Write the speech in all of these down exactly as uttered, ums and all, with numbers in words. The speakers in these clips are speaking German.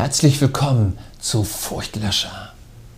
Herzlich willkommen zu Furchtlöscher.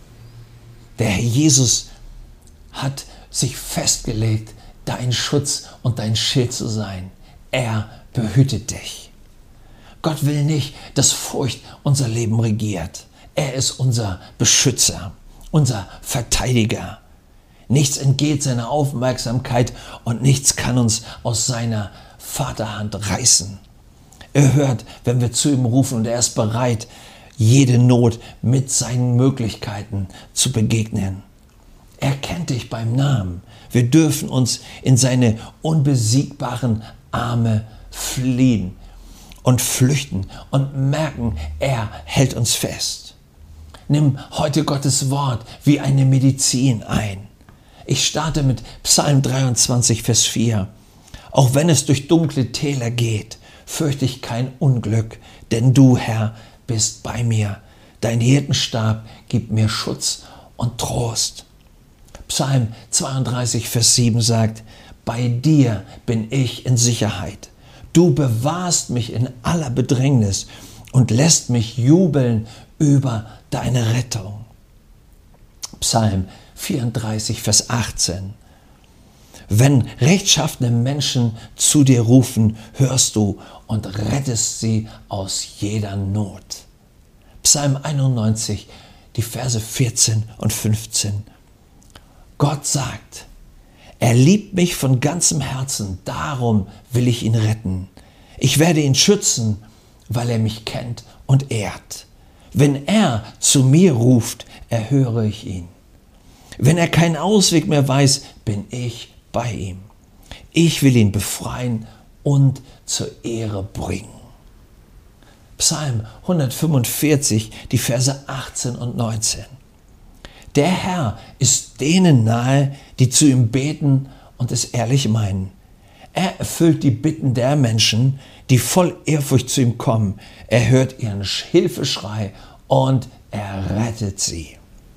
Der Herr Jesus hat sich festgelegt, dein Schutz und dein Schild zu sein. Er behütet dich. Gott will nicht, dass Furcht unser Leben regiert. Er ist unser Beschützer, unser Verteidiger. Nichts entgeht seiner Aufmerksamkeit und nichts kann uns aus seiner Vaterhand reißen. Er hört, wenn wir zu ihm rufen, und er ist bereit, jede Not mit seinen Möglichkeiten zu begegnen. Er kennt dich beim Namen. Wir dürfen uns in seine unbesiegbaren Arme fliehen und flüchten und merken, er hält uns fest. Nimm heute Gottes Wort wie eine Medizin ein. Ich starte mit Psalm dreiundzwanzig, Vers vier. Auch wenn es durch dunkle Täler geht, fürchte ich kein Unglück, denn du, Herr, bist bei mir. Dein Hirtenstab gibt mir Schutz und Trost. Psalm zweiunddreißig, Vers sieben sagt, bei dir bin ich in Sicherheit. Du bewahrst mich in aller Bedrängnis und lässt mich jubeln über deine Rettung. Psalm vierunddreißig, Vers achtzehn. Wenn rechtschaffene Menschen zu dir rufen, hörst du und rettest sie aus jeder Not. Psalm einundneunzig, die Verse vierzehn und fünfzehn. Gott sagt, er liebt mich von ganzem Herzen, darum will ich ihn retten. Ich werde ihn schützen, weil er mich kennt und ehrt. Wenn er zu mir ruft, erhöre ich ihn. Wenn er keinen Ausweg mehr weiß, bin ich bei ihm. Ich will ihn befreien und zur Ehre bringen. Psalm hundertfünfundvierzig, die Verse achtzehn und neunzehn. Der Herr ist denen nahe, die zu ihm beten und es ehrlich meinen. Er erfüllt die Bitten der Menschen, die voll Ehrfurcht zu ihm kommen. Er hört ihren Hilfeschrei und er rettet sie.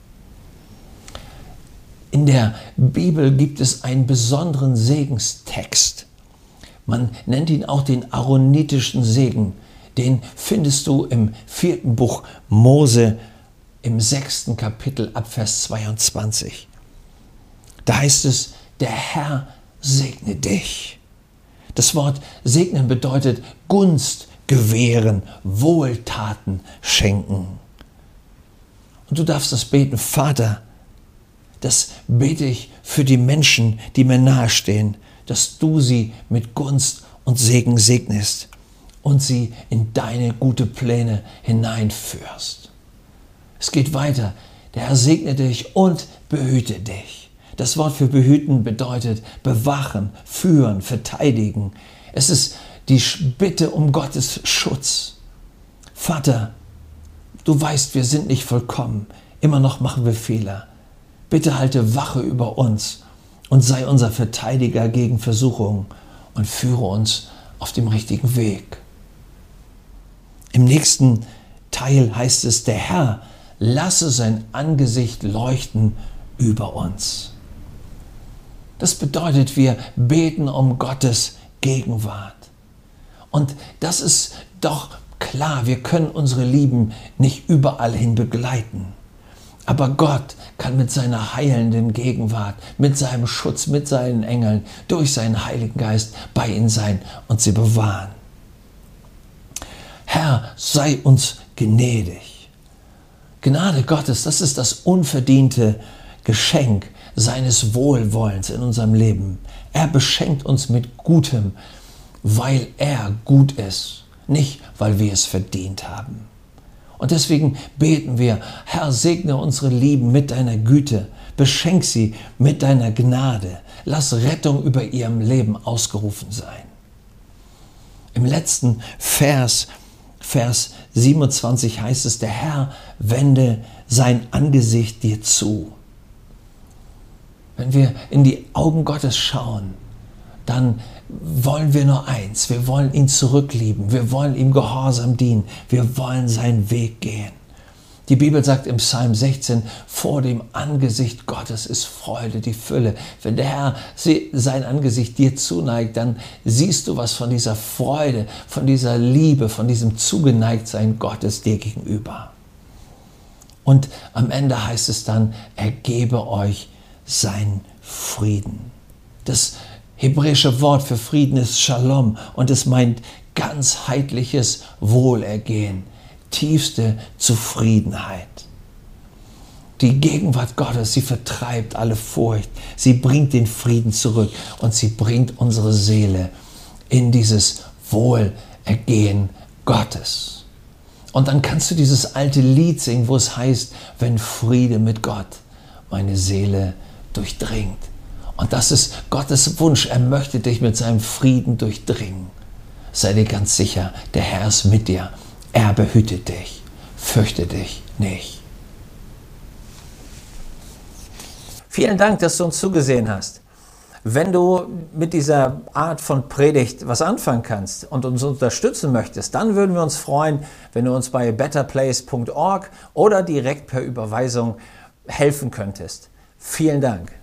In der Bibel gibt es einen besonderen Segenstext. Man nennt ihn auch den aaronitischen Segen. Den findest du im vierten Buch Mose im sechsten Kapitel ab Vers zweiundzwanzig. Da heißt es, der Herr segne dich. Das Wort segnen bedeutet Gunst gewähren, Wohltaten schenken. Und du darfst das beten, Vater, das bete ich für die Menschen, die mir nahestehen, dass du sie mit Gunst und Segen segnest und sie in deine gute Pläne hineinführst. Es geht weiter. Der Herr segne dich und behüte dich. Das Wort für behüten bedeutet bewachen, führen, verteidigen. Es ist die Bitte um Gottes Schutz. Vater, du weißt, wir sind nicht vollkommen. Immer noch machen wir Fehler. Bitte halte Wache über uns und sei unser Verteidiger gegen Versuchung und führe uns auf dem richtigen Weg. Im nächsten Teil heißt es, der Herr lasse sein Angesicht leuchten über uns. Das bedeutet, wir beten um Gottes Gegenwart. Und das ist doch klar, wir können unsere Lieben nicht überall hin begleiten. Aber Gott kann mit seiner heilenden Gegenwart, mit seinem Schutz, mit seinen Engeln, durch seinen Heiligen Geist bei ihnen sein und sie bewahren. Herr, sei uns gnädig. Gnade Gottes, das ist das unverdiente Geschenk seines Wohlwollens in unserem Leben. Er beschenkt uns mit Gutem, weil er gut ist, nicht weil wir es verdient haben. Und deswegen beten wir, Herr, segne unsere Lieben mit deiner Güte, beschenk sie mit deiner Gnade, lass Rettung über ihrem Leben ausgerufen sein. Im letzten Vers, Vers siebenundzwanzig heißt es, der Herr wende sein Angesicht dir zu. Wenn wir in die Augen Gottes schauen, dann wollen wir nur eins, wir wollen ihn zurücklieben, wir wollen ihm gehorsam dienen, wir wollen seinen Weg gehen. Die Bibel sagt im Psalm sechzehn, vor dem Angesicht Gottes ist Freude, die Fülle. Wenn der Herr sein Angesicht dir zuneigt, dann siehst du was von dieser Freude, von dieser Liebe, von diesem Zugeneigtsein Gottes dir gegenüber. Und am Ende heißt es dann, er gebe euch seinen Frieden. Das hebräische Wort für Frieden ist Shalom und es meint ganzheitliches Wohlergehen, tiefste Zufriedenheit. Die Gegenwart Gottes, sie vertreibt alle Furcht, sie bringt den Frieden zurück und sie bringt unsere Seele in dieses Wohlergehen Gottes. Und dann kannst du dieses alte Lied singen, wo es heißt, wenn Friede mit Gott meine Seele durchdringt. Und das ist Gottes Wunsch, er möchte dich mit seinem Frieden durchdringen. Sei dir ganz sicher, der Herr ist mit dir. Er behütet dich. Fürchte dich nicht. Vielen Dank, dass du uns zugesehen hast. Wenn du mit dieser Art von Predigt was anfangen kannst und uns unterstützen möchtest, dann würden wir uns freuen, wenn du uns bei better place punkt org oder direkt per Überweisung helfen könntest. Vielen Dank.